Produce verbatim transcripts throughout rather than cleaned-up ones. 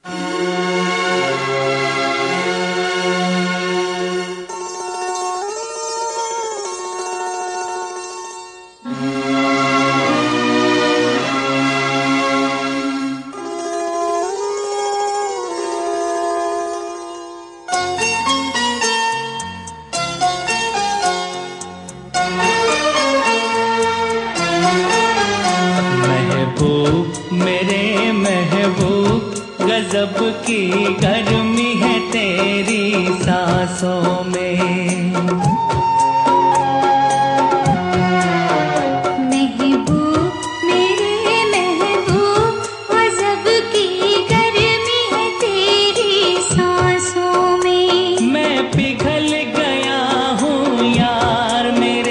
मेरे महबूब गजब की गर्मी है तेरी सांसों में। महबूब मेरे महबूब गजब की गर्मी है तेरी सांसों में। मैं पिघल गया हूँ यार मेरे,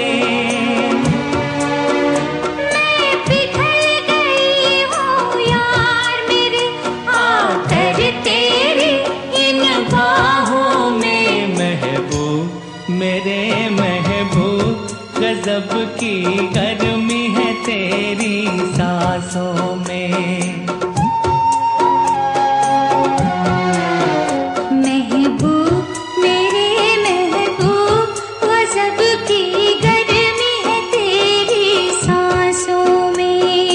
मेरे महबूब गजब की गर्मी है तेरी सांसों में। महबूब मेरे महबूब गजब की गर्मी है तेरी सांसों में।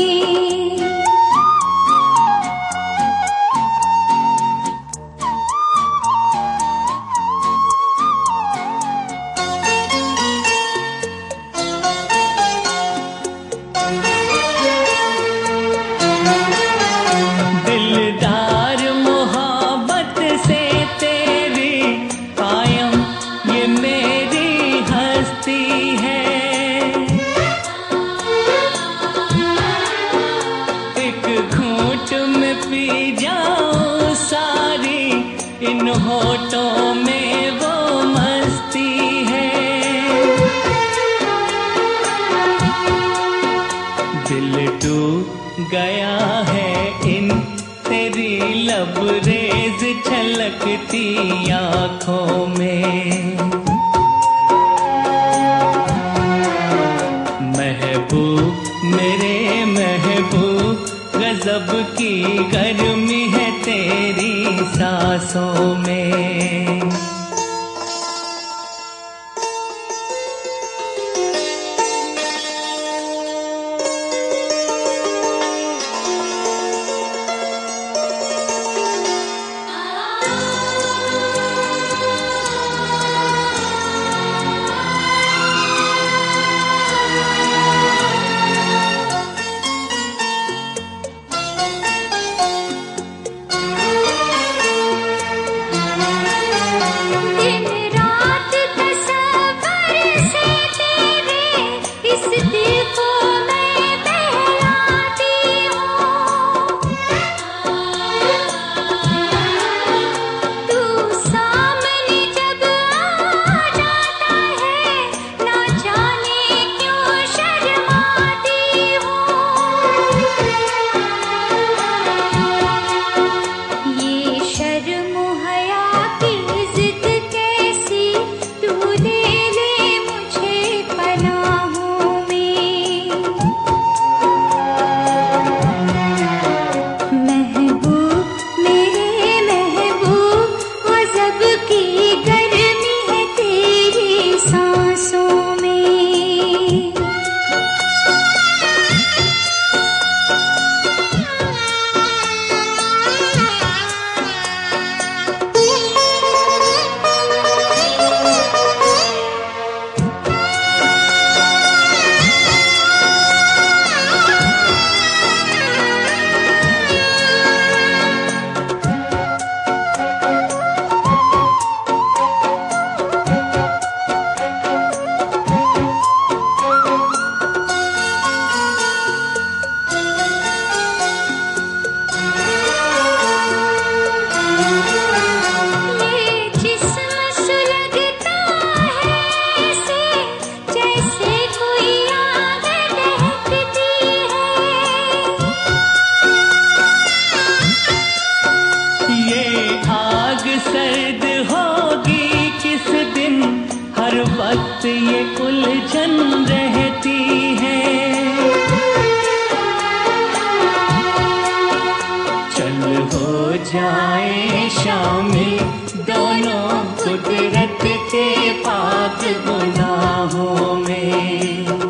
पी जाऊं सारी इन होठों में वो मस्ती है। दिल डूब गया है इन तेरी लबरेज छलकती आँखों में। महबूब मेरे महबूब गजब की गर्मी है तेरी सांसों में। हो जाए शामिल दोनों कुदरत के पाक गुनाहों में।